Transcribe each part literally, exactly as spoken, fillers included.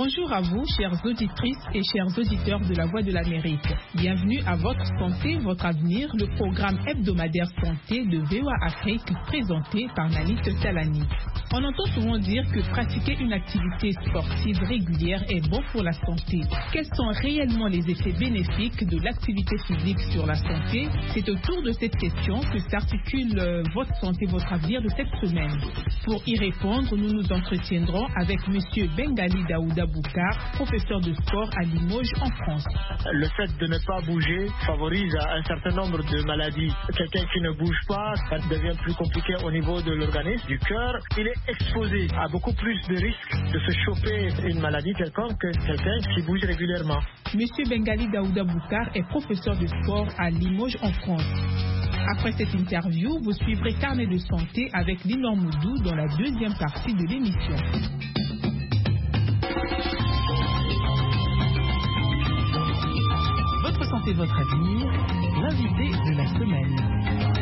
Bonjour à vous, chères auditrices et chers auditeurs de La Voix de l'Amérique. Bienvenue à Votre Santé, Votre Avenir, le programme hebdomadaire santé de V O A Afrique présenté par Nalit Talani. On entend souvent dire que pratiquer une activité sportive régulière est bon pour la santé. Quels sont réellement les effets bénéfiques de l'activité physique sur la santé? C'est autour de cette question que s'articule euh, Votre Santé, Votre Avenir de cette semaine. Pour y répondre, nous nous entretiendrons avec M. Bengali Daouda Boukar, professeur de sport à Limoges en France. Le fait de ne pas bouger favorise un certain nombre de maladies. Quelqu'un qui ne bouge pas, ça devient plus compliqué au niveau de l'organisme, du cœur. Il est exposé à beaucoup plus de risques de se choper une maladie quelconque que quelqu'un qui bouge régulièrement. M. Bengali Daouda Boukar est professeur de sport à Limoges en France. Après cette interview, vous suivrez Carnet de santé avec Linan Moudou dans la deuxième partie de l'émission. Votre santé, votre avenir, l'invité de la semaine.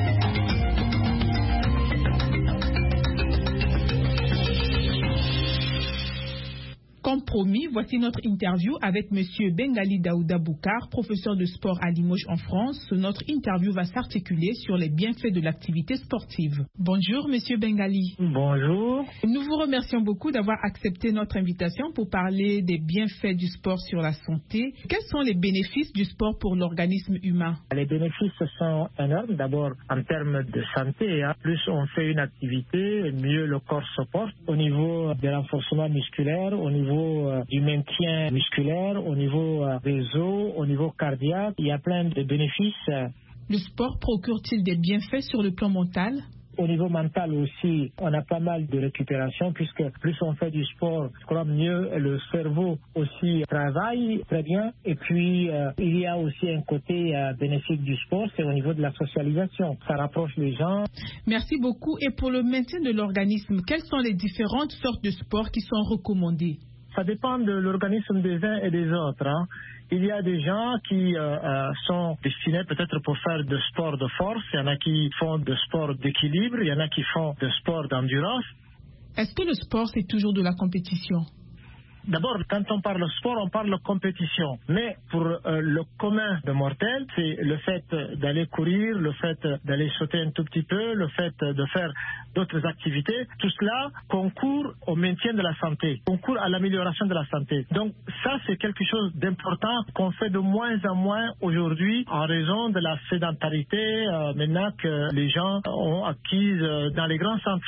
Comme promis, voici notre interview avec M. Bengali Daouda Boukar, professeur de sport à Limoges en France. Notre interview va s'articuler sur les bienfaits de l'activité sportive. Bonjour M. Bengali. Bonjour. Nous vous remercions beaucoup d'avoir accepté notre invitation pour parler des bienfaits du sport sur la santé. Quels sont les bénéfices du sport pour l'organisme humain? Les bénéfices sont énormes. D'abord, en termes de santé, hein. Plus on fait une activité, mieux le corps se porte. Au niveau de renforcement musculaire, au niveau du maintien musculaire, au niveau des os, au niveau cardiaque, il y a plein de bénéfices. Le sport procure-t-il des bienfaits sur le plan mental? Au niveau mental aussi, on a pas mal de récupération puisque plus on fait du sport, je crois mieux le cerveau aussi travaille très bien. Et puis, euh, il y a aussi un côté euh, bénéfique du sport, c'est au niveau de la socialisation. Ça rapproche les gens. Merci beaucoup. Et pour le maintien de l'organisme, quelles sont les différentes sortes de sports qui sont recommandées? Ça dépend de l'organisme des uns et des autres. Hein. Il y a des gens qui euh, euh, sont destinés peut-être pour faire de sport de force. Il y en a qui font de sport d'équilibre. Il y en a qui font de sport d'endurance. Est-ce que le sport, c'est toujours de la compétition? D'abord, quand on parle sport, on parle compétition. Mais pour euh, le commun de mortels, c'est le fait d'aller courir, le fait d'aller sauter un tout petit peu, le fait de faire d'autres activités. Tout cela concourt au maintien de la santé, concourt à l'amélioration de la santé. Donc ça, c'est quelque chose d'important qu'on fait de moins en moins aujourd'hui en raison de la sédentarité euh, maintenant que les gens ont acquise euh, dans les grands centres.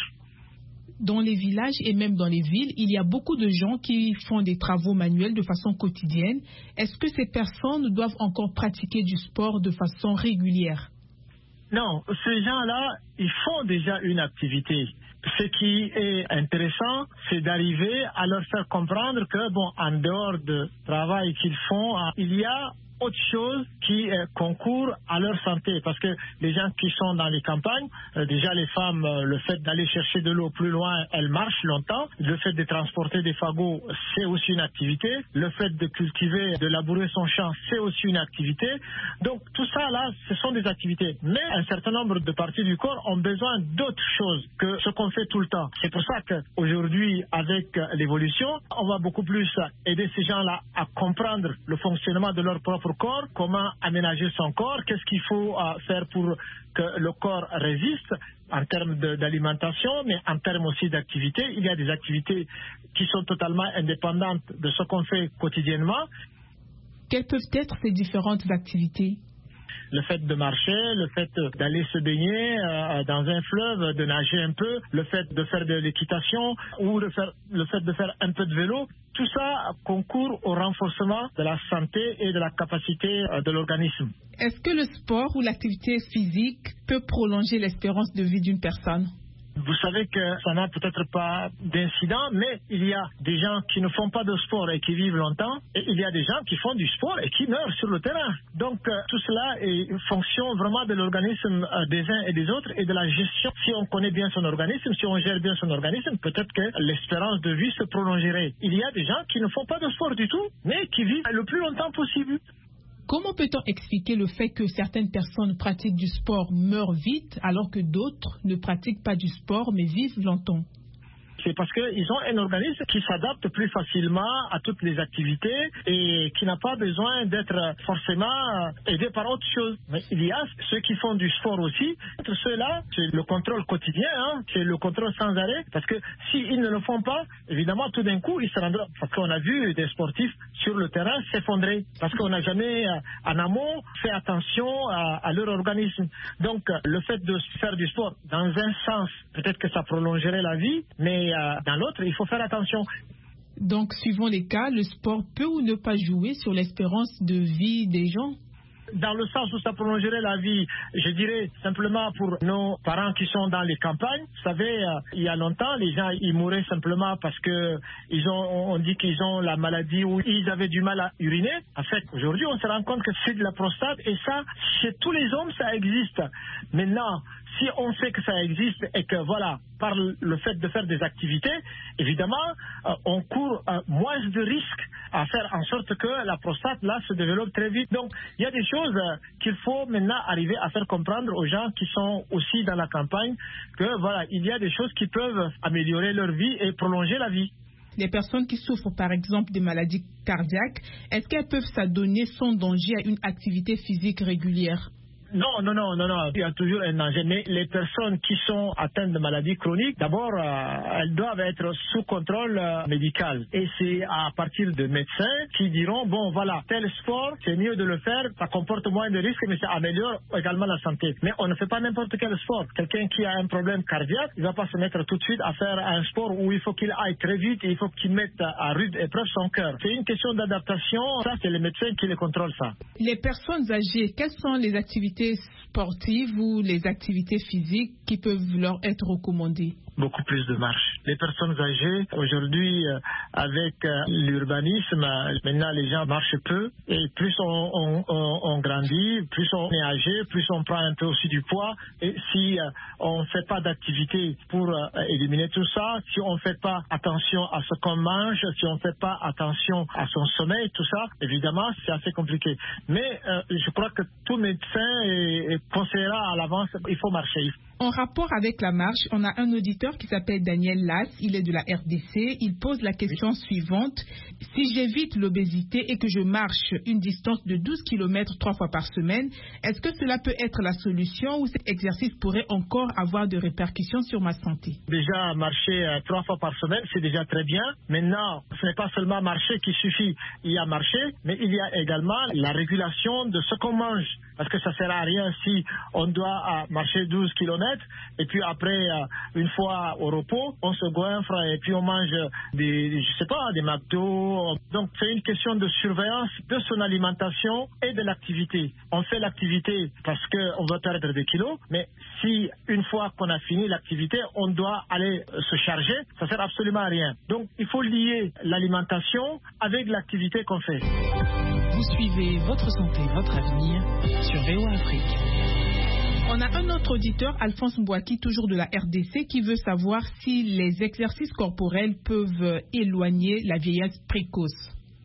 Dans les villages et même dans les villes, il y a beaucoup de gens qui font des travaux manuels de façon quotidienne. Est-ce que ces personnes doivent encore pratiquer du sport de façon régulière? Non, ces gens-là, ils font déjà une activité. Ce qui est intéressant, c'est d'arriver à leur faire comprendre que, bon, en dehors du travail qu'ils font, il y a autre chose qui euh, concourt à leur santé, parce que les gens qui sont dans les campagnes, euh, déjà les femmes, euh, le fait d'aller chercher de l'eau plus loin, elles marchent longtemps. Le fait de transporter des fagots, c'est aussi une activité. Le fait de cultiver, de labourer son champ, c'est aussi une activité. Donc tout ça là, ce sont des activités. Mais un certain nombre de parties du corps ont besoin d'autres choses que ce qu'on fait tout le temps. C'est pour ça qu'aujourd'hui, avec l'évolution, on va beaucoup plus aider ces gens-là à comprendre le fonctionnement de leur propre corps, comment aménager son corps, qu'est-ce qu'il faut euh, faire pour que le corps résiste en termes de, d'alimentation, mais en termes aussi d'activité. Il y a des activités qui sont totalement indépendantes de ce qu'on fait quotidiennement. Quelles peuvent être ces différentes activités? Le fait de marcher, le fait d'aller se baigner euh, dans un fleuve, de nager un peu, le fait de faire de l'équitation ou de faire, le fait de faire un peu de vélo, tout ça concourt au renforcement de la santé et de la capacité euh, de l'organisme. Est-ce que le sport ou l'activité physique peut prolonger l'espérance de vie d'une personne? Vous savez que ça n'a peut-être pas d'incident, mais il y a des gens qui ne font pas de sport et qui vivent longtemps, et il y a des gens qui font du sport et qui meurent sur le terrain. Donc euh, tout cela est une fonction vraiment de l'organisme euh, des uns et des autres et de la gestion. Si on connaît bien son organisme, si on gère bien son organisme, peut-être que l'espérance de vie se prolongerait. Il y a des gens qui ne font pas de sport du tout, mais qui vivent le plus longtemps possible. Comment peut-on expliquer le fait que certaines personnes pratiquent du sport meurent vite alors que d'autres ne pratiquent pas du sport mais vivent longtemps? C'est parce qu'ils ont un organisme qui s'adapte plus facilement à toutes les activités et qui n'a pas besoin d'être forcément aidé par autre chose. Mais il y a ceux qui font du sport aussi. Entre ceux-là, c'est le contrôle quotidien, hein, c'est le contrôle sans arrêt. Parce que s'ils ne le font pas, évidemment, tout d'un coup, ils se rendront. Parce qu'on a vu des sportifs sur le terrain s'effondrer. Parce qu'on n'a jamais, en amont, fait attention à, à leur organisme. Donc, le fait de faire du sport, dans un sens, peut-être que ça prolongerait la vie, mais euh, dans l'autre, il faut faire attention. Donc, suivant les cas, le sport peut ou ne pas jouer sur l'espérance de vie des gens? Dans le sens où ça prolongerait la vie, je dirais simplement pour nos parents qui sont dans les campagnes. Vous savez, euh, il y a longtemps, les gens ils mouraient simplement parce que ils ont, on dit qu'ils ont la maladie ou ils avaient du mal à uriner. En fait, aujourd'hui, on se rend compte que c'est de la prostate et ça, chez tous les hommes, ça existe. Maintenant, si on sait que ça existe et que voilà, par le fait de faire des activités, évidemment, euh, on court euh, moins de risques à faire en sorte que la prostate là se développe très vite. Donc, il y a des choses euh, qu'il faut maintenant arriver à faire comprendre aux gens qui sont aussi dans la campagne que voilà, il y a des choses qui peuvent améliorer leur vie et prolonger la vie. Les personnes qui souffrent par exemple des maladies cardiaques, est-ce qu'elles peuvent s'adonner sans danger à une activité physique régulière? Non, non, non, non, non, il y a toujours un danger. Mais les personnes qui sont atteintes de maladies chroniques, d'abord, euh, elles doivent être sous contrôle euh, médical. Et c'est à partir de médecins qui diront, bon, voilà, tel sport, c'est mieux de le faire, ça comporte moins de risques, mais ça améliore également la santé. Mais on ne fait pas n'importe quel sport. Quelqu'un qui a un problème cardiaque, il ne va pas se mettre tout de suite à faire un sport où il faut qu'il aille très vite et il faut qu'il mette à rude épreuve son cœur. C'est une question d'adaptation. Ça, c'est les médecins qui les contrôlent, ça. Les personnes âgées, quelles sont les activités sportives ou les activités physiques qui peuvent leur être recommandées? Beaucoup plus de marche. Les personnes âgées, aujourd'hui, euh, avec euh, l'urbanisme, euh, maintenant les gens marchent peu. Et plus on, on, on, on grandit, plus on est âgé, plus on prend un peu aussi du poids. Et si euh, on ne fait pas d'activité pour euh, éliminer tout ça, si on ne fait pas attention à ce qu'on mange, si on ne fait pas attention à son sommeil, tout ça, évidemment, c'est assez compliqué. Mais euh, je crois que tout médecin est, est conseillera à l'avance, il faut marcher. En rapport avec la marche, on a un auditeur qui s'appelle Daniel Lass, il est de la R D C. Il pose la question oui. suivante. Si j'évite l'obésité et que je marche une distance de douze kilomètres trois fois par semaine, est-ce que cela peut être la solution ou cet exercice pourrait encore avoir de répercussions sur ma santé? Déjà, marcher euh, trois fois par semaine, c'est déjà très bien. Maintenant, ce n'est pas seulement marcher qui suffit. Il y a marcher, mais il y a également la régulation de ce qu'on mange. Parce que ça ne sert à rien si on doit euh, marcher douze kilomètres et puis après, euh, une fois au repos, on se goinfre et puis on mange des, je sais pas, des McDo. Donc, c'est une question de surveillance de son alimentation et de l'activité. On fait l'activité parce qu'on veut perdre des kilos, mais si une fois qu'on a fini l'activité, on doit aller se charger, ça ne sert absolument à rien. Donc, il faut lier l'alimentation avec l'activité qu'on fait. Vous suivez Votre Santé, Votre Avenir sur V O A Afrique. On a un autre auditeur, Alphonse Mbouaki, toujours de la R D C, qui veut savoir si les exercices corporels peuvent éloigner la vieillesse précoce.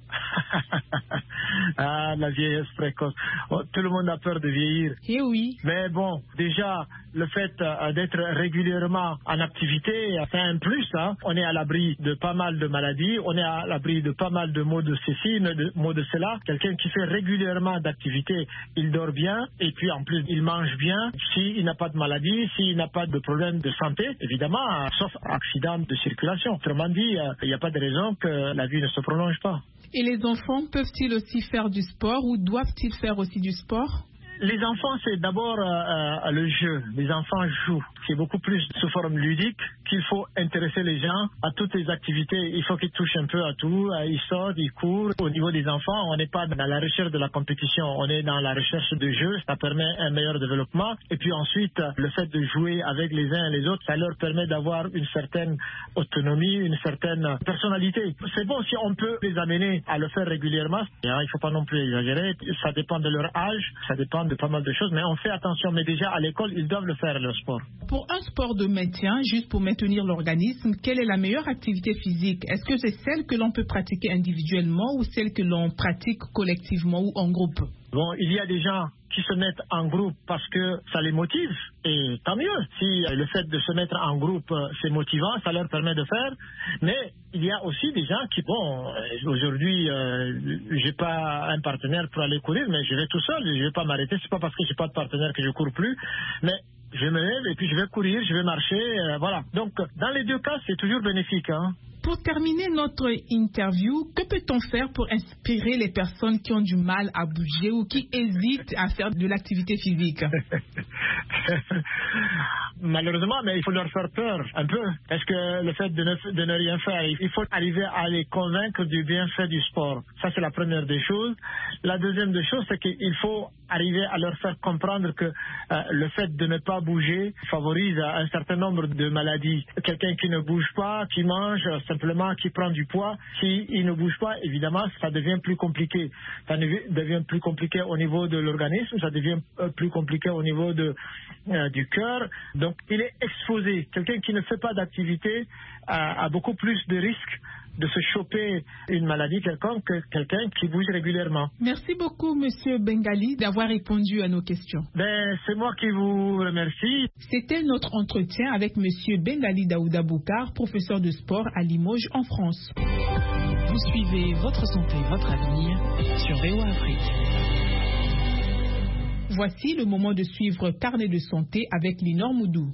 Ah, la vieillesse précoce. Oh, tout le monde a peur de vieillir. Eh oui. Mais bon, déjà, le fait euh, d'être régulièrement en activité, c'est un plus. Hein. On est à l'abri de pas mal de maladies, on est à l'abri de pas mal de maux de ceci, de maux de cela. Quelqu'un qui fait régulièrement d'activité, il dort bien et puis en plus, il mange bien. S'il n'a pas de maladie, s'il n'a pas de problème de santé, évidemment, sauf accident de circulation. Autrement dit, il n'y a pas de raison que la vie ne se prolonge pas. Et les enfants peuvent-ils aussi faire du sport ou doivent-ils faire aussi du sport? Les enfants, c'est d'abord euh, le jeu. Les enfants jouent. C'est beaucoup plus sous forme ludique qu'il faut intéresser les gens à toutes les activités. Il faut qu'ils touchent un peu à tout. Ils sortent, ils courent. Au niveau des enfants, on n'est pas dans la recherche de la compétition. On est dans la recherche de jeu. Ça permet un meilleur développement. Et puis ensuite, le fait de jouer avec les uns et les autres, ça leur permet d'avoir une certaine autonomie, une certaine personnalité. C'est bon si on peut les amener à le faire régulièrement. Il ne faut pas non plus exagérer. Ça dépend de leur âge. Ça dépend de pas mal de choses, mais on fait attention. Mais déjà, à l'école, ils doivent le faire, le sport. Pour un sport de maintien, juste pour maintenir l'organisme, quelle est la meilleure activité physique? Est-ce que c'est celle que l'on peut pratiquer individuellement ou celle que l'on pratique collectivement ou en groupe? Bon, il y a des gens qui se mettent en groupe parce que ça les motive, et tant mieux. Si le fait de se mettre en groupe, c'est motivant, ça leur permet de faire. Mais il y a aussi des gens qui, bon, aujourd'hui, euh, j'ai pas un partenaire pour aller courir, mais je vais tout seul, je vais pas m'arrêter. C'est pas parce que j'ai pas de partenaire que je cours plus, mais je me lève et puis je vais courir, je vais marcher, euh, voilà. Donc, dans les deux cas, c'est toujours bénéfique, hein. Pour terminer notre interview, que peut-on faire pour inspirer les personnes qui ont du mal à bouger ou qui hésitent à faire de l'activité physique? Malheureusement, mais il faut leur faire peur un peu. Est-ce que le fait de ne, de ne rien faire, il faut arriver à les convaincre du bienfait du sport. Ça, c'est la première des choses. La deuxième des choses, c'est qu'il faut arriver à leur faire comprendre que euh, le fait de ne pas bouger favorise un certain nombre de maladies. Quelqu'un qui ne bouge pas, qui mange simplement, qui prend du poids, s'il ne bouge pas, évidemment, ça devient plus compliqué. Ça devient plus compliqué au niveau de l'organisme, ça devient plus compliqué au niveau de, euh, du cœur. Donc, il est exposé. Quelqu'un qui ne fait pas d'activité a, a beaucoup plus de risques de se choper une maladie quelconque que quelqu'un qui bouge régulièrement. Merci beaucoup, Monsieur Bengali, d'avoir répondu à nos questions. Ben, c'est moi qui vous remercie. C'était notre entretien avec Monsieur Bengali Daouda Boukar, professeur de sport à Limoges, en France. Vous suivez Votre Santé, Votre Avenir sur V O A Afrique. Voici le moment de suivre Carnet de santé avec Linor Moudou.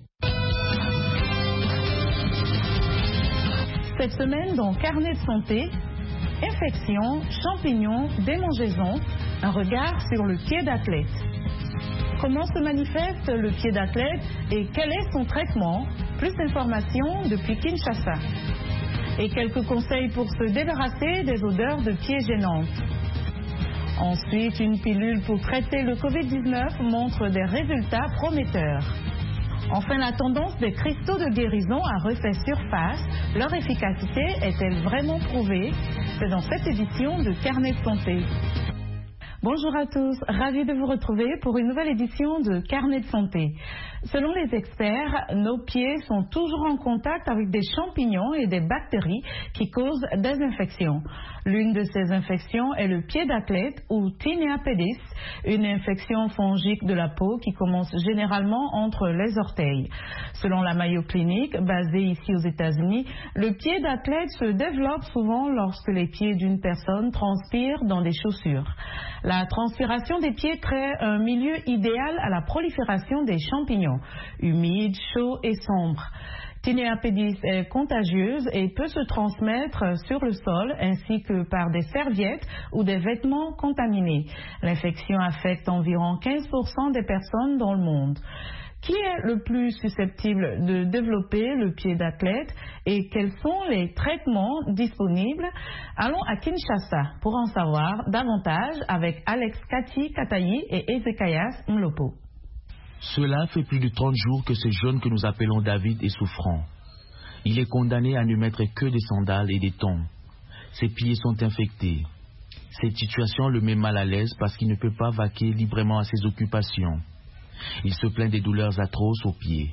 Cette semaine, dans Carnet de santé, infection, champignons, démangeaisons, un regard sur le pied d'athlète. Comment se manifeste le pied d'athlète et quel est son traitement? Plus d'informations depuis Kinshasa. Et quelques conseils pour se débarrasser des odeurs de pieds gênantes. Ensuite, une pilule pour traiter le covid dix-neuf montre des résultats prometteurs. Enfin, la tendance des cristaux de guérison a refait surface. Leur efficacité est-elle vraiment prouvée? C'est dans cette édition de Carnet de santé. Bonjour à tous, ravi de vous retrouver pour une nouvelle édition de Carnet de santé. Selon les experts, nos pieds sont toujours en contact avec des champignons et des bactéries qui causent des infections. L'une de ces infections est le pied d'athlète ou Tinea pedis, une infection fongique de la peau qui commence généralement entre les orteils. Selon la Mayo Clinic, basée ici aux États-Unis, le pied d'athlète se développe souvent lorsque les pieds d'une personne transpirent dans des chaussures. La transpiration des pieds crée un milieu idéal à la prolifération des champignons, humides, chauds et sombres. Tinea pedis est contagieuse et peut se transmettre sur le sol ainsi que par des serviettes ou des vêtements contaminés. L'infection affecte environ quinze pour cent des personnes dans le monde. Qui est le plus susceptible de développer le pied d'athlète et quels sont les traitements disponibles? Allons à Kinshasa pour en savoir davantage avec Alex Kati Katayi et Ezekias Mlopo. Cela fait plus de trente jours que ce jeune que nous appelons David est souffrant. Il est condamné à ne mettre que des sandales et des tongs. Ses pieds sont infectés. Cette situation le met mal à l'aise parce qu'il ne peut pas vaquer librement à ses occupations. Il se plaint des douleurs atroces aux pieds.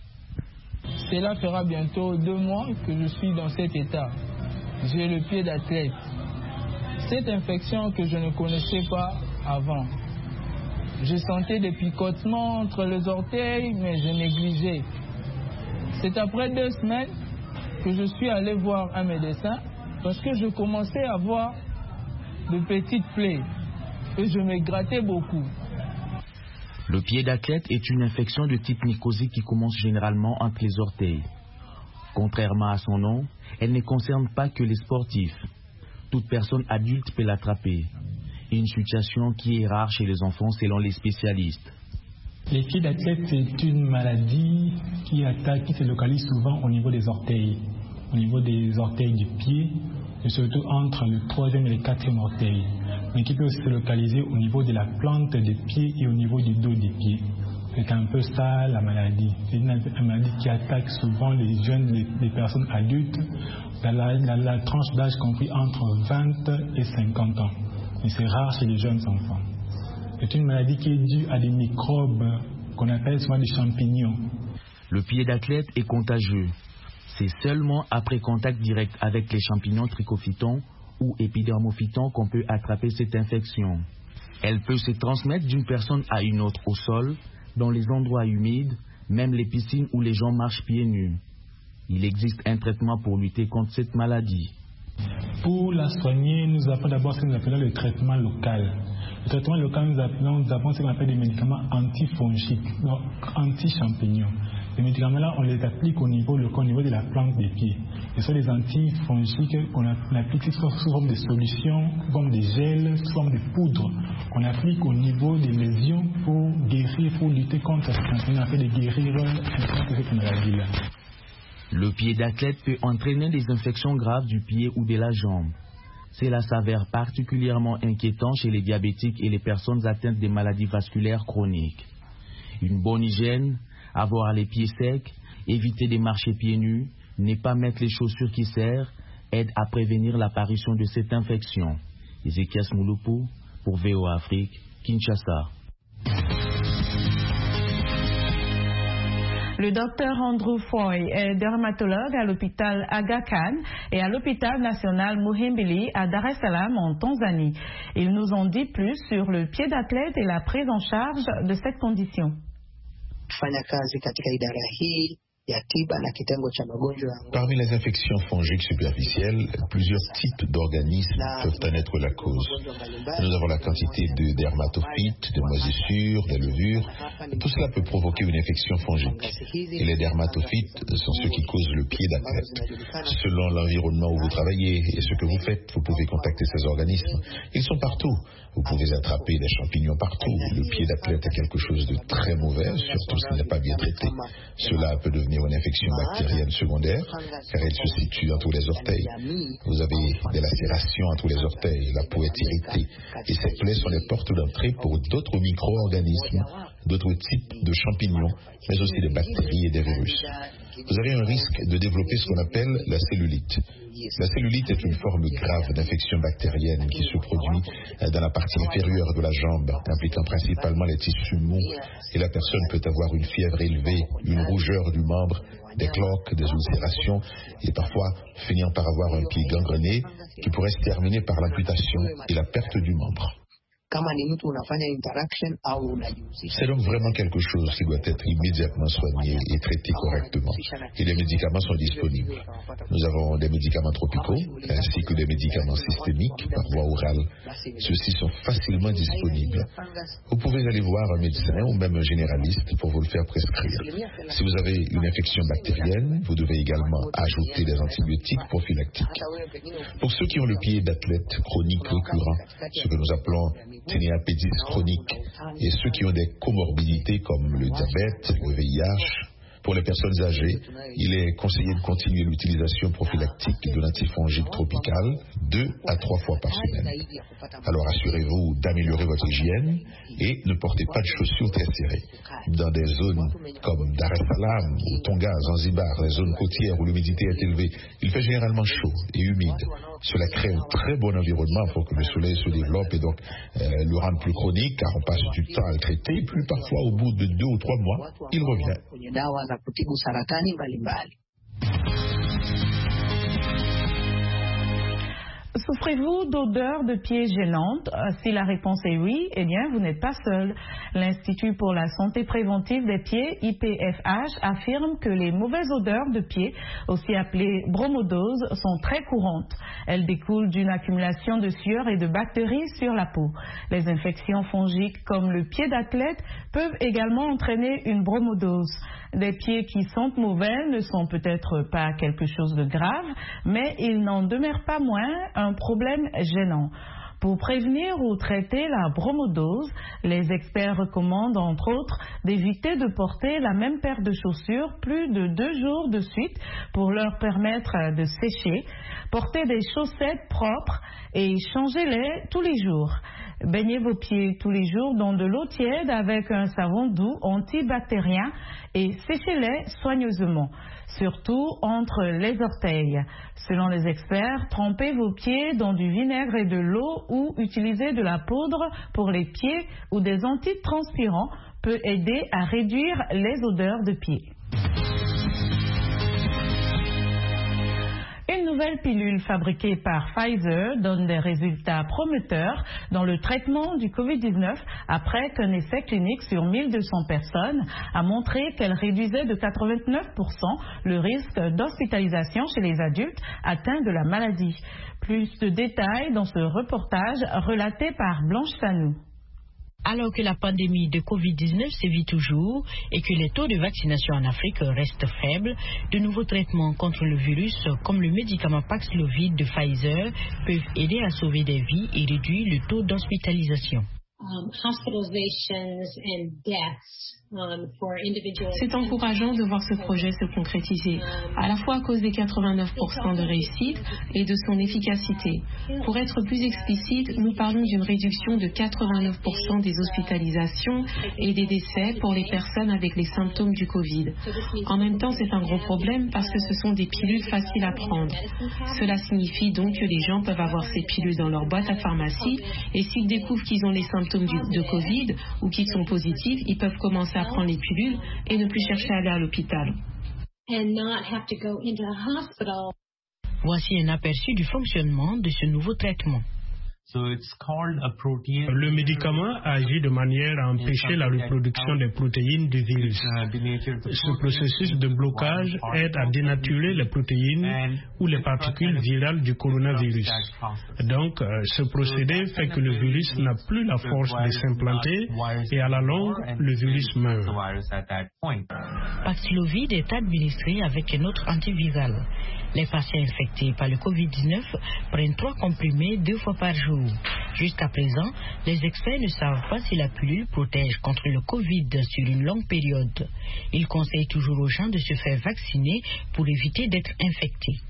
Cela fera bientôt deux mois que je suis dans cet état. J'ai le pied d'athlète. Cette infection que je ne connaissais pas avant. Je sentais des picotements entre les orteils, mais je négligeais. C'est après deux semaines que je suis allé voir un médecin parce que je commençais à avoir de petites plaies et je me grattais beaucoup. Le pied d'athlète est une infection de type mycosique qui commence généralement entre les orteils. Contrairement à son nom, elle ne concerne pas que les sportifs. Toute personne adulte peut l'attraper. Une situation qui est rare chez les enfants selon les spécialistes. Les pieds d'athlète, c'est une maladie qui attaque, qui se localise souvent au niveau des orteils, au niveau des orteils du pied, et surtout entre le troisième et le quatrième orteil, mais qui peut aussi se localiser au niveau de la plante des pieds et au niveau du dos des pieds. C'est un peu ça la maladie. C'est une, une maladie qui attaque souvent les jeunes, les, les personnes adultes, dans la, la, la tranche d'âge compris entre vingt et cinquante ans. Mais c'est rare chez les jeunes enfants. C'est une maladie qui est due à des microbes qu'on appelle souvent des champignons. Le pied d'athlète est contagieux. C'est seulement après contact direct avec les champignons trichophytons ou épidermophytons qu'on peut attraper cette infection. Elle peut se transmettre d'une personne à une autre au sol, dans les endroits humides, même les piscines où les gens marchent pieds nus. Il existe un traitement pour lutter contre cette maladie. Pour la soigner, nous avons d'abord ce que nous appelons le traitement local. Le traitement local, nous, appelons, nous avons ce qu'on appelle des médicaments antifongiques, donc anti-champignons. Ces médicaments-là, on les applique au niveau local, au niveau de la plante des pieds. Ce sont des antifongiques qu'on applique sous forme de solutions, sous forme de gel, sous forme de poudre, qu'on applique au niveau des lésions pour guérir, pour lutter contre ces champignons, afin de guérir cette maladie-là. Le pied d'athlète peut entraîner des infections graves du pied ou de la jambe. Cela s'avère particulièrement inquiétant chez les diabétiques et les personnes atteintes des maladies vasculaires chroniques. Une bonne hygiène, avoir les pieds secs, éviter de marcher pieds nus, ne pas mettre les chaussures qui serrent, aide à prévenir l'apparition de cette infection. Ezekias Mouloupou pour V O A Afrique, Kinshasa. Le docteur Andrew Foy est dermatologue à l'hôpital Aga Khan et à l'hôpital national Muhimbili à Dar es Salaam en Tanzanie. Ils nous en dit plus sur le pied d'athlète et la prise en charge de cette condition. Parmi les infections fongiques superficielles, plusieurs types d'organismes peuvent en être la cause. Nous avons la quantité de dermatophytes, de moisissures, de levures. Tout cela peut provoquer une infection fongique. Et les dermatophytes sont ceux qui causent le pied d'athlète. Selon l'environnement où vous travaillez et ce que vous faites, vous pouvez contacter ces organismes. Ils sont partout. Vous pouvez attraper des champignons partout. Le pied d'athlète est quelque chose de très mauvais, surtout s'il n'est pas bien traité. Cela peut devenir une infection bactérienne secondaire, car elle se situe entre les orteils. Vous avez des lacérations entre les orteils, la peau est irritée, et ces plaies sont les portes d'entrée pour d'autres micro-organismes, d'autres types de champignons, mais aussi des bactéries et des virus. Vous avez un risque de développer ce qu'on appelle la cellulite. La cellulite est une forme grave d'infection bactérienne qui se produit dans la partie inférieure de la jambe, impliquant principalement les tissus mous, et la personne peut avoir une fièvre élevée, une rougeur du membre, des cloques, des ulcérations, et parfois finir par avoir un pied gangrené qui pourrait se terminer par l'amputation et la perte du membre. C'est donc vraiment quelque chose qui doit être immédiatement soigné et traité correctement. Et les médicaments sont disponibles. Nous avons des médicaments tropicaux ainsi que des médicaments systémiques par voie orale. Ceux-ci sont facilement disponibles. Vous pouvez aller voir un médecin ou même un généraliste pour vous le faire prescrire. Si vous avez une infection bactérienne, vous devez également ajouter des antibiotiques prophylactiques. Pour ceux qui ont le pied d'athlète chronique récurrent, ce que nous appelons ténéapédis chronique, et ceux qui ont des comorbidités comme le diabète, le V I H. Pour les personnes âgées, il est conseillé de continuer l'utilisation prophylactique de l'antifongique tropical deux à trois fois par semaine. Alors assurez-vous d'améliorer votre hygiène et ne portez pas de chaussures très serrées. Dans des zones comme Dar es Salaam ou Tonga, Zanzibar, les zones côtières où l'humidité est élevée, il fait généralement chaud et humide. Cela crée un très bon environnement pour que le soleil se développe et donc euh, le rende plus chronique, car on passe du temps à le traiter, puis parfois au bout de deux ou trois mois, il revient. Souffrez-vous d'odeurs de pieds gênantes? Si la réponse est oui, eh bien, vous n'êtes pas seul. L'Institut pour la santé préventive des pieds, I P F H, affirme que les mauvaises odeurs de pieds, aussi appelées bromodoses, sont très courantes. Elles découlent d'une accumulation de sueur et de bactéries sur la peau. Les infections fongiques, comme le pied d'athlète, peuvent également entraîner une bromodose. Des pieds qui sentent mauvais ne sont peut-être pas quelque chose de grave, mais ils n'en demeurent pas moins un problème gênant. Pour prévenir ou traiter la bromodose, les experts recommandent entre autres d'éviter de porter la même paire de chaussures plus de deux jours de suite pour leur permettre de sécher, porter des chaussettes propres et changez-les tous les jours. Baignez vos pieds tous les jours dans de l'eau tiède avec un savon doux antibactérien et séchez-les soigneusement, surtout entre les orteils. Selon les experts, trempez vos pieds dans du vinaigre et de l'eau ou utilisez de la poudre pour les pieds ou des antitranspirants peut aider à réduire les odeurs de pieds. Une nouvelle pilule fabriquée par Pfizer donne des résultats prometteurs dans le traitement du covid dix-neuf après qu'un essai clinique sur mille deux cents personnes a montré qu'elle réduisait de quatre-vingt-neuf pour cent le risque d'hospitalisation chez les adultes atteints de la maladie. Plus de détails dans ce reportage relaté par Blanche Sanou. Alors que la pandémie de covid dix-neuf sévit toujours et que les taux de vaccination en Afrique restent faibles, de nouveaux traitements contre le virus, comme le médicament Paxlovid de Pfizer, peuvent aider à sauver des vies et réduire le taux d'hospitalisation. Um, hospitalizations and deaths. C'est encourageant de voir ce projet se concrétiser, à la fois à cause des quatre-vingt-neuf pour cent de réussite et de son efficacité. Pour être plus explicite, nous parlons d'une réduction de quatre-vingt-neuf pour cent des hospitalisations et des décès pour les personnes avec les symptômes du Covid. En même temps, c'est un gros problème parce que ce sont des pilules faciles à prendre. Cela signifie donc que les gens peuvent avoir ces pilules dans leur boîte à pharmacie et s'ils découvrent qu'ils ont les symptômes du, de Covid ou qu'ils sont positifs, ils peuvent commencer à prendre les pilules et ne plus chercher à aller à l'hôpital. Voici un aperçu du fonctionnement de ce nouveau traitement. Le médicament agit de manière à empêcher la reproduction des protéines du virus. Ce processus de blocage aide à dénaturer les protéines ou les particules virales du coronavirus. Donc, ce procédé fait que le virus n'a plus la force de s'implanter et à la longue, le virus meurt. Paxlovid est administré avec un autre antiviral. Les patients infectés par le covid dix-neuf prennent trois comprimés deux fois par jour. Jusqu'à présent, les experts ne savent pas si la pilule protège contre le Covid sur une longue période. Ils conseillent toujours aux gens de se faire vacciner pour éviter d'être infectés.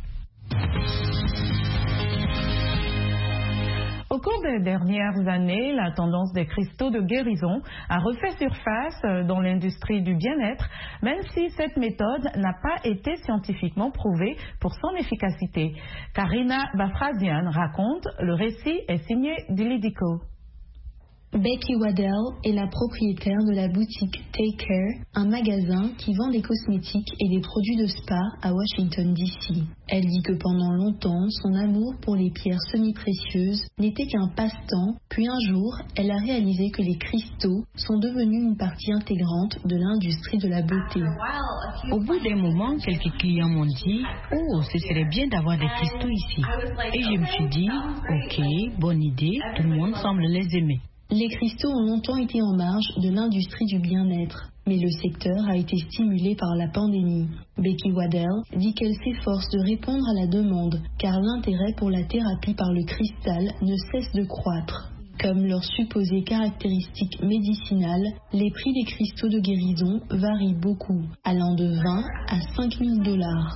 Au cours des dernières années, la tendance des cristaux de guérison a refait surface dans l'industrie du bien-être, même si cette méthode n'a pas été scientifiquement prouvée pour son efficacité. Karina Bafrazian raconte, le récit est signé Dilidico. Becky Waddell est la propriétaire de la boutique Take Care, un magasin qui vend des cosmétiques et des produits de spa à Washington D C. Elle dit que pendant longtemps, son amour pour les pierres semi-précieuses n'était qu'un passe-temps, puis un jour, elle a réalisé que les cristaux sont devenus une partie intégrante de l'industrie de la beauté. Au bout d'un moment, quelques clients m'ont dit « Oh, ce serait bien d'avoir des cristaux ici ». Et je me suis dit « Ok, bonne idée, tout le monde semble les aimer ». Les cristaux ont longtemps été en marge de l'industrie du bien-être, mais le secteur a été stimulé par la pandémie. Becky Waddell dit qu'elle s'efforce de répondre à la demande, car l'intérêt pour la thérapie par le cristal ne cesse de croître. Comme leurs supposées caractéristiques médicinales, les prix des cristaux de guérison varient beaucoup, allant de vingt à cinq mille dollars.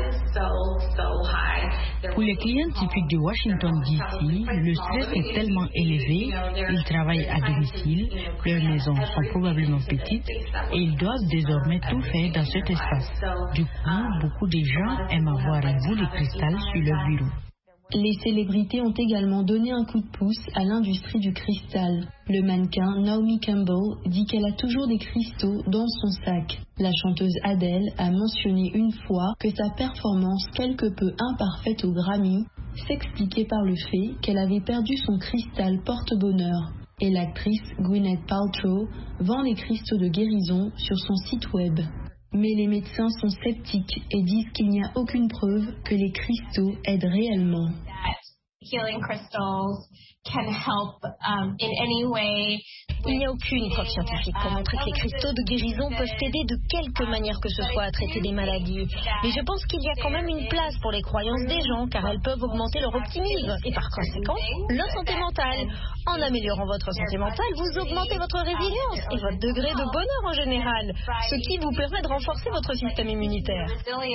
Pour les clients typiques de Washington D C, le stress est tellement élevé, ils travaillent à domicile, leurs maisons sont probablement petites et ils doivent désormais tout faire dans cet espace. Du coup, beaucoup de gens aiment avoir un bout de cristal sur leur bureau. Les célébrités ont également donné un coup de pouce à l'industrie du cristal. Le mannequin Naomi Campbell dit qu'elle a toujours des cristaux dans son sac. La chanteuse Adele a mentionné une fois que sa performance quelque peu imparfaite au Grammy s'expliquait par le fait qu'elle avait perdu son cristal porte-bonheur. Et l'actrice Gwyneth Paltrow vend les cristaux de guérison sur son site web. Mais les médecins sont sceptiques et disent qu'il n'y a aucune preuve que les cristaux aident réellement. Healing crystals can help um, in any way. Il n'y a aucune preuve scientifique pour montrer que les cristaux de guérison peuvent aider de quelque manière que ce soit à traiter des maladies. Mais je pense qu'il y a quand même une place pour les croyances des gens, car elles peuvent augmenter leur optimisme et par conséquent leur santé mentale. En améliorant votre santé mentale, vous augmentez votre résilience et votre degré de bonheur en général, ce qui vous permet de renforcer votre système immunitaire.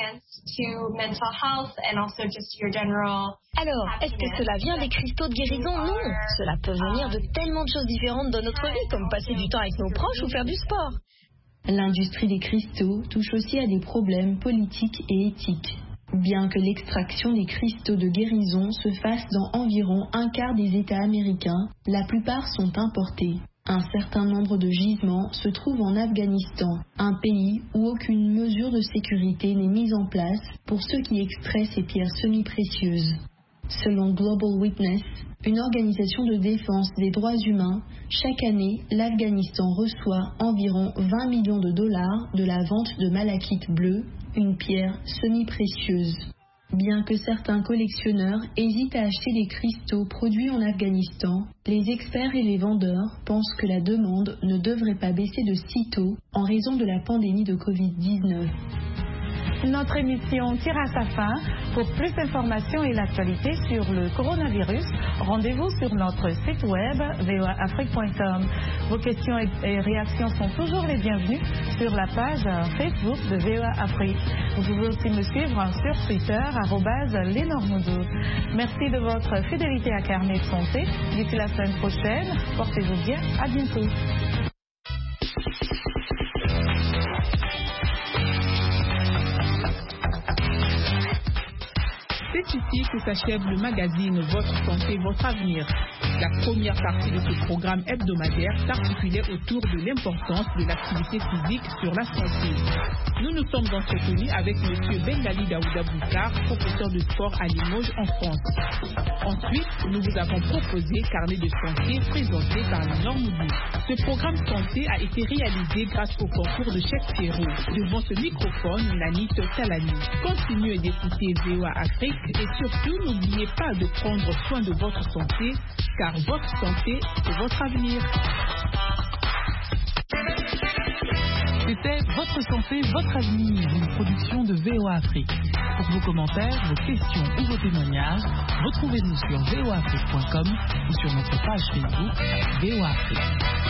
Alors, est-ce que cela vient des cristaux de guérison? Non, cela peut venir de tellement de choses différentes dans notre vie, comme passer du temps avec nos proches ou faire du sport. L'industrie des cristaux touche aussi à des problèmes politiques et éthiques. Bien que l'extraction des cristaux de guérison se fasse dans environ un quart des États américains, la plupart sont importés. Un certain nombre de gisements se trouvent en Afghanistan, un pays où aucune mesure de sécurité n'est mise en place pour ceux qui extraient ces pierres semi-précieuses. Selon Global Witness, une organisation de défense des droits humains, chaque année, l'Afghanistan reçoit environ vingt millions de dollars de la vente de malachite bleu, une pierre semi-précieuse. Bien que certains collectionneurs hésitent à acheter des cristaux produits en Afghanistan, les experts et les vendeurs pensent que la demande ne devrait pas baisser de sitôt en raison de la pandémie de covid dix-neuf. Notre émission tire à sa fin. Pour plus d'informations et l'actualité sur le coronavirus, rendez-vous sur notre site web v o a afrique point com. Vos questions et réactions sont toujours les bienvenues sur la page Facebook de V O A Afrique. Vous pouvez aussi me suivre sur Twitter, arobase Lenormoudou. Merci de votre fidélité à Carnet de Santé. D'ici la semaine prochaine, portez-vous bien. À bientôt. C'est ici que s'achève le magazine Votre Santé, Votre Avenir. La première partie de ce programme hebdomadaire s'articulait autour de l'importance de l'activité physique sur la santé. Nous nous sommes entretenus avec M. Bengali Daouda Boukar, professeur de sport à Limoges en France. Ensuite, nous vous avons proposé Carnet de santé présenté par Lénore Moudou. Ce programme santé a été réalisé grâce au concours de Cheikh Ferro. Devant ce microphone, Nanit Talani. Continuez d'écouter V O A Afrique et surtout n'oubliez pas de prendre soin de votre santé car votre santé est votre avenir. C'était Votre santé, votre avenir, une production de V O A Afrique. Pour vos commentaires, vos questions ou vos témoignages, retrouvez-nous sur v o a afrique point com ou sur notre page Facebook V O A Afrique.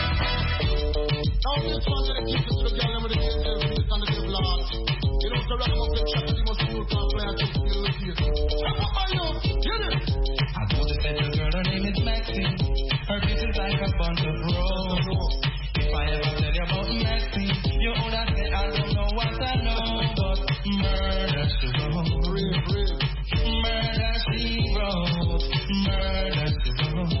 Her face is like a bunch of roses. If I ever tell you about Maxine, you would have said I don't know what I know, but murder she wrote, murder she wrote, murder she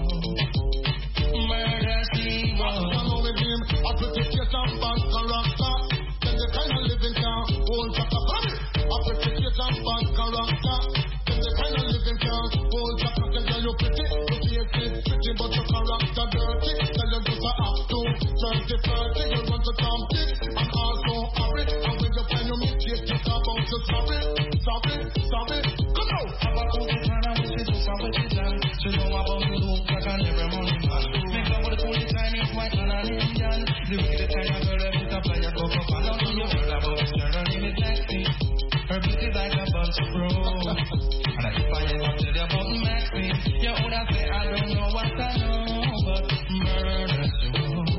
wrote, murder she wrote. I know with him, I protect your some bad character. Then the kind of living can hold back a family. I protect your some bad character. Then the kind of living can hold back a family. You pretty, you pretty, pretty, but your character dirty. Tell you just a act to thirty, thirty, you want to come kick. I'm also hurry, and when you find your mistake, you talk about you sorry, sorry, sorry. Come on. Have a cool time, I wish you do something with you. She know about me, look like an every money man. Make love with a cool Chinese, white man and Indian. The wicked kind of girl, every time play a go for fun. I don't know you heard about this girl, her name is Maxine. Her beauty like a bunch of roses. And if I ever tell you about Maxine, you would have said I don't know what I know, but murder she wrote,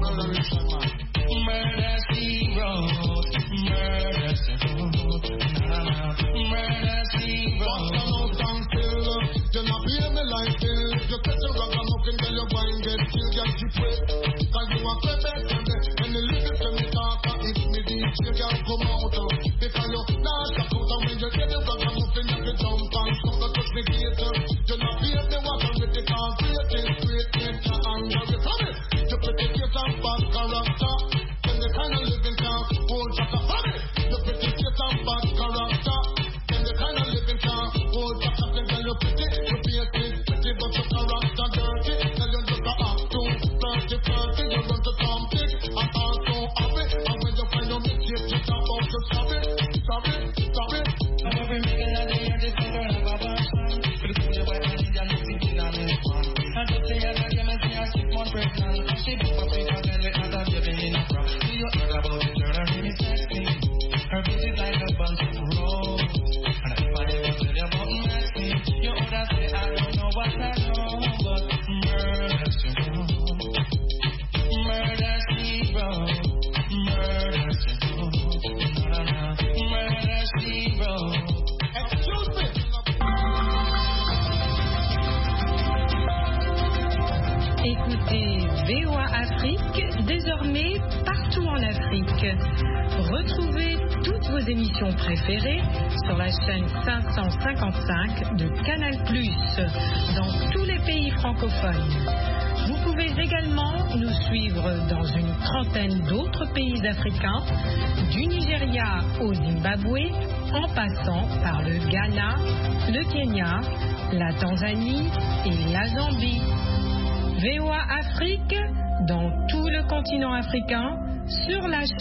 murder she wrote, murder she wrote, murder she wrote. But no stand still, you not hear me like this. You catch a ragamuffin, then you go and get killed, just keep wait. Cause you are clever, clever, and you leave it to me talk, and if me D J can come out, because you not stop out, and when you get the ragamuffin, you can jump and stop to touch me gator. You not hear me what I'm with the concrete, great nature, and you're coming. You pretty cute and bad character, then the kind of living can hold back a family. You pretty cute and bad character, then the kind of living can hold back a family. You pretty, you pretty, pretty, but your character dirty. Tell you just a act to thirty, thirty, you run to come kick, and also happy. And when you find your mistake, you talk about you sorry, sorry, sorry. I'm every making of the year, this girl have a passion. For the school, you white man, Indian, you see it on this one. And just say I got you, me see her six months pregnant. She broke up with her girl, with not a baby in a frock. Do you heard about this girl, her name is Maxine. Her beauty is like a bunch of roses. And if I ever tell you about Maxine, you would have said I don't know what I know, but murder she wrote, murder she wrote, murder she wrote, murder she wrote. Excuse me. Écoutez V O A Afrique, désormais partout en Afrique. Retrouvez toutes vos émissions préférées sur la chaîne cinq cent cinquante-cinq de Canal plus, dans tous les pays francophones. Vous pouvez également nous suivre dans une trentaine d'autres pays africains, du Nigeria au Zimbabwe, en passant par le Ghana, le Kenya, la Tanzanie et la Zambie. V O A Afrique, dans tout le continent africain, sur la